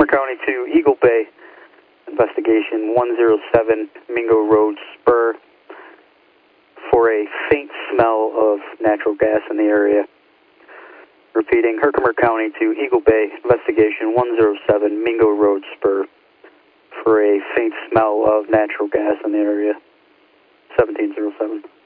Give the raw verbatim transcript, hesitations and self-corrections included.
County to Eagle Bay, investigation one zero seven Mingo Road Spur for a faint smell of natural gas in the area. Repeating, Herkimer County to Eagle Bay, investigation one zero seven Mingo Road Spur for a faint smell of natural gas in the area. seventeen oh seven.